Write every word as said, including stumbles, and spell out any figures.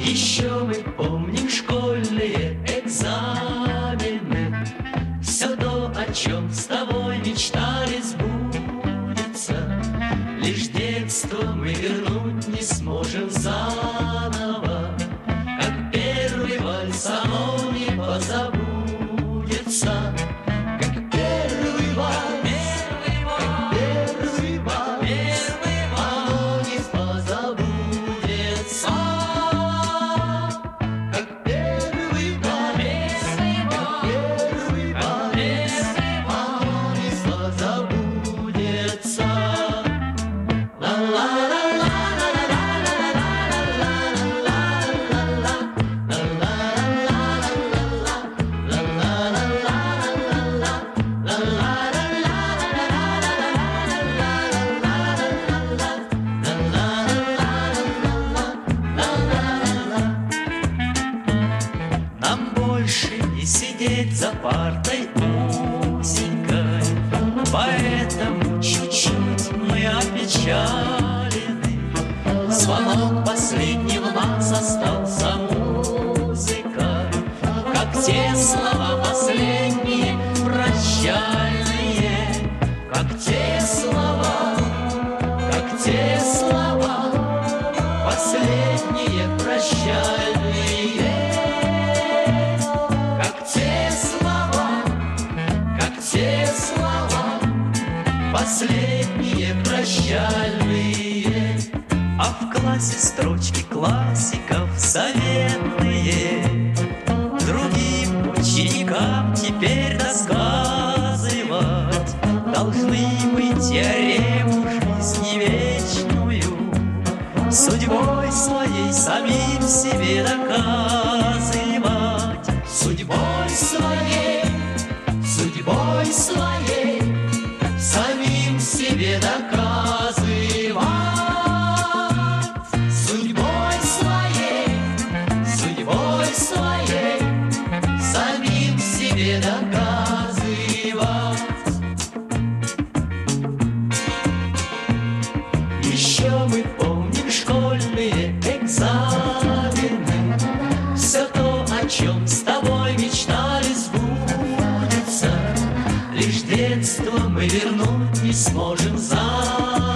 Еще мы помним школьные экзамены. Все то, о чем с тобой мечтали, сбудется. Лишь детство мы вернуть не сможем заново. Как первый вальс, оно не позабудется. Как первый вальс, как первый вальс, оно не позабудется. Как первый вальс, как первый вальс, оно не позабудется. Нам больше не сидеть за партой узенькой, поэтому чуть-чуть мы опечалены. Звонок последний в нас остался музыкой, как те слова последние прощальные, как те слова, как те слова последние прощальные. Те слова, как те слова, последние прощальные. А в классе строчки классиков заветные другим ученикам теперь рассказывать должны мы теорему жизни вечную, судьбой своей самим себе доказывать. Судьбой своей, судьбой своей, самим себе доказывать. Судьбой своей, судьбой своей, самим себе доказывать. Еще мы помним школьные экзамены. Все то, о чем с тобой мечтали, сбудется. Лишь детство мы вернуть не сможем заново.